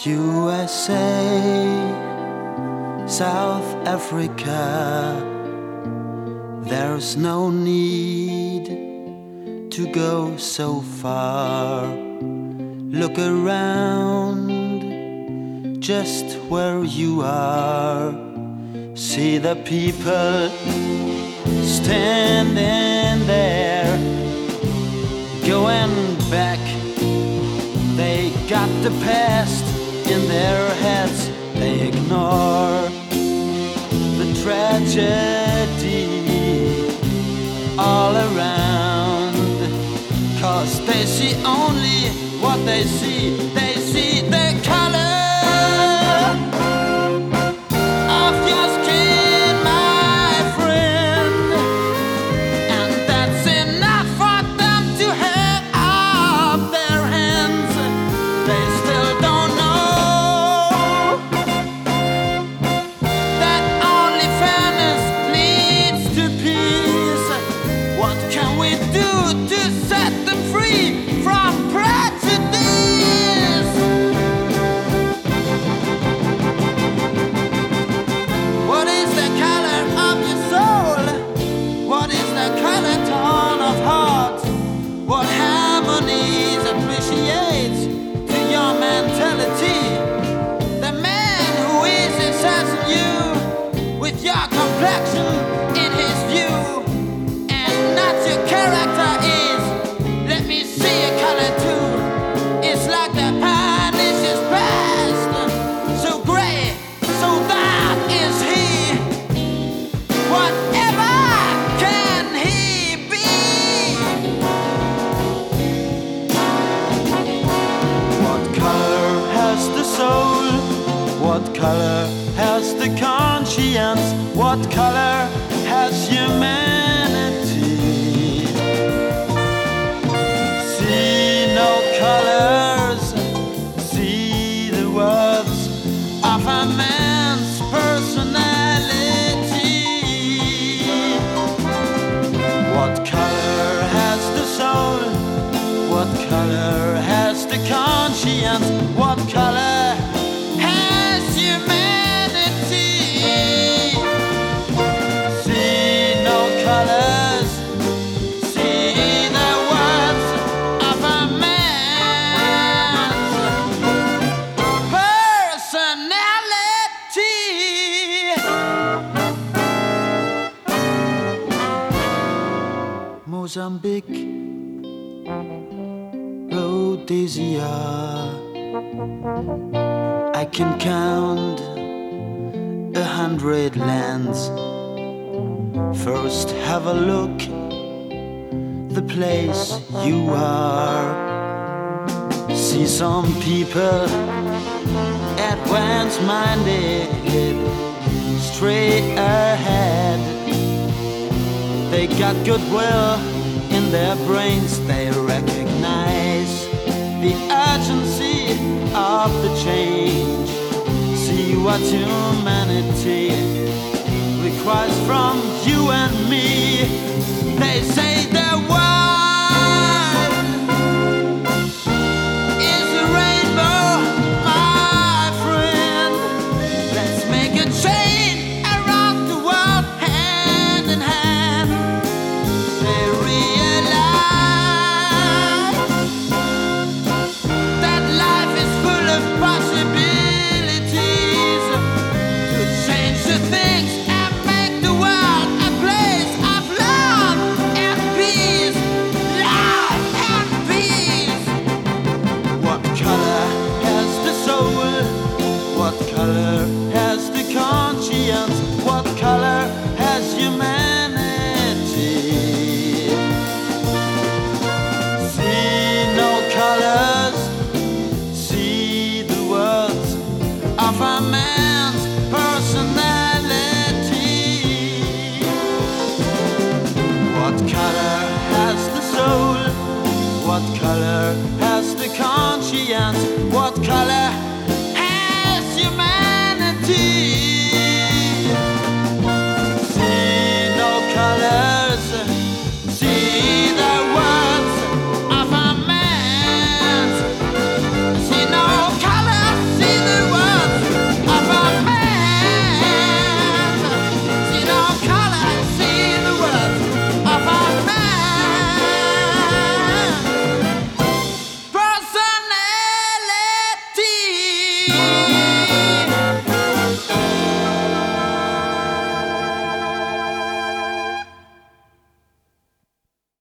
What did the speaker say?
USA, South Africa, there's no need to go so far. Look around just where you are. See the people standing there, going back. They got the past in their heads. They ignore the tragedy all around, 'cause they see only what they see. They see the color of your skin, my friend, and that's enough for them to hang up their hands. They still don't know that only fairness leads to peace. What can we do to set them free from prejudice? What is the color of your soul? What is the color tone of heart? What harmonies appreciates to your mentality? The man who is assessing you with your complexion in his view, and not your character is, let me see a color too. It's like the pernicious past, so gray, so dark is he. Whatever can he be? What color has the soul? What color has the conscience? What color has humanity? See no colors, see the words of a man's personality. What color has the soul? What color has the conscience? What color has humanity? See no colors, see the words of a man's personality. Mozambique, Rhodesia, I can count 100 lands. First have a look, the place you are. See some people advance-minded, straight ahead. They got goodwill in their brains. They recognize the urgency of the change. See what humanity requires from you and me. They say that